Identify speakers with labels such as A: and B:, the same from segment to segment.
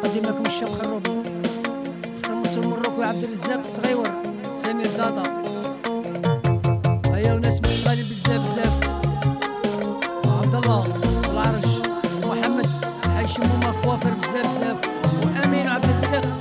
A: نقدم لكم الشيخ خروبي، اختار مسلم مروكي وعبد الرزاق الصغيور، سمير دادا. هيا وناس مشغالين بزاف بزاف، عبد الله والعرج ومحمد حيشم هما خوافر بزاف بزاف، وامين وعبد الرزاق.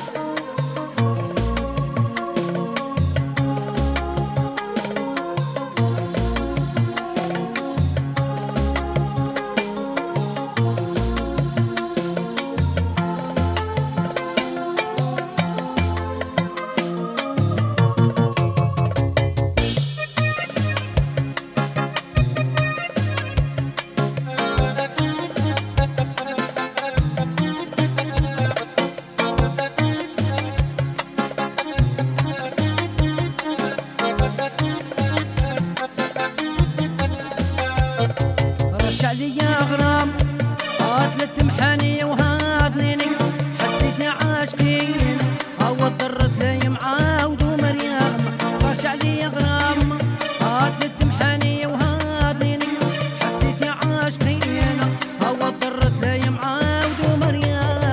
A: عليا غرام ثلاث محاني وهاضنيني، حسيتني عاشقين هو ضرت لي معاود ومريم. طاش عليا غرام ثلاث محاني وهاضنيني، حسيتني عاشقين هو ضرت لي معاود ومريم.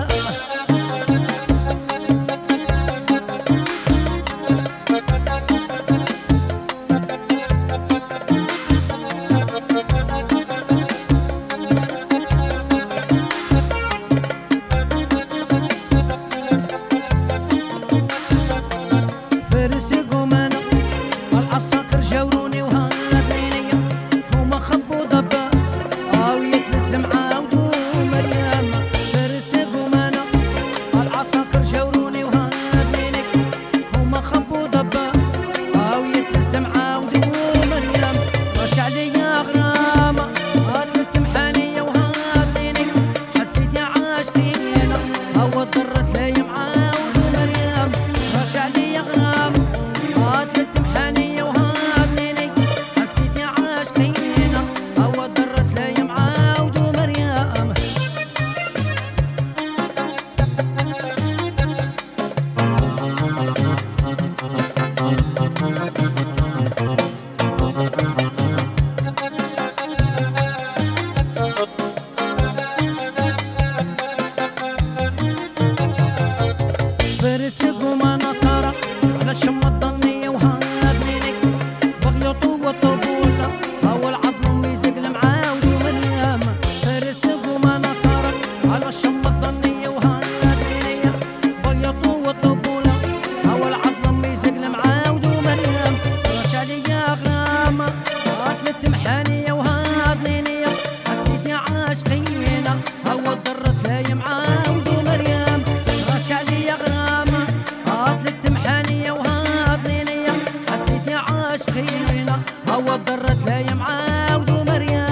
A: هو ضرت لي معاود ومريم.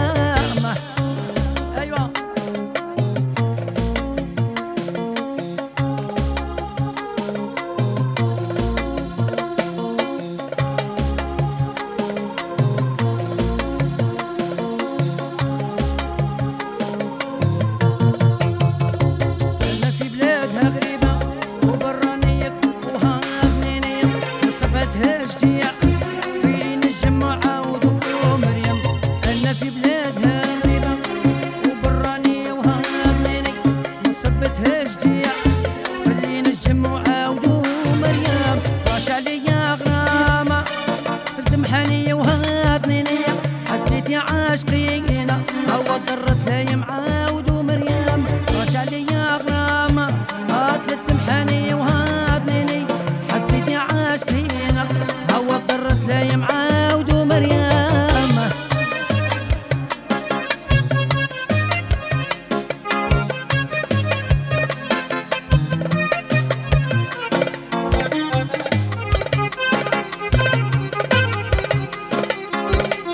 A: ايوه انا في بلادها غريبه وبرانيه وهاضنينيه وصفتها جديع في بلادها غريبة وبرانية وهاضنيني وصبتها جديع خلي نجم وعاودو مريم. طاش عليا غرامة ثلاث محانية وهاضنيني، حسيتني عاشقينا هو ضرت لي معاود ومريم. طاش عليا غرامة ثلاث محانية وهاضنيني، حسيتني عاشقينا هو ضرت لي معاود ومريم.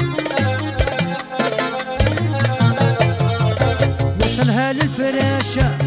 A: للفراشة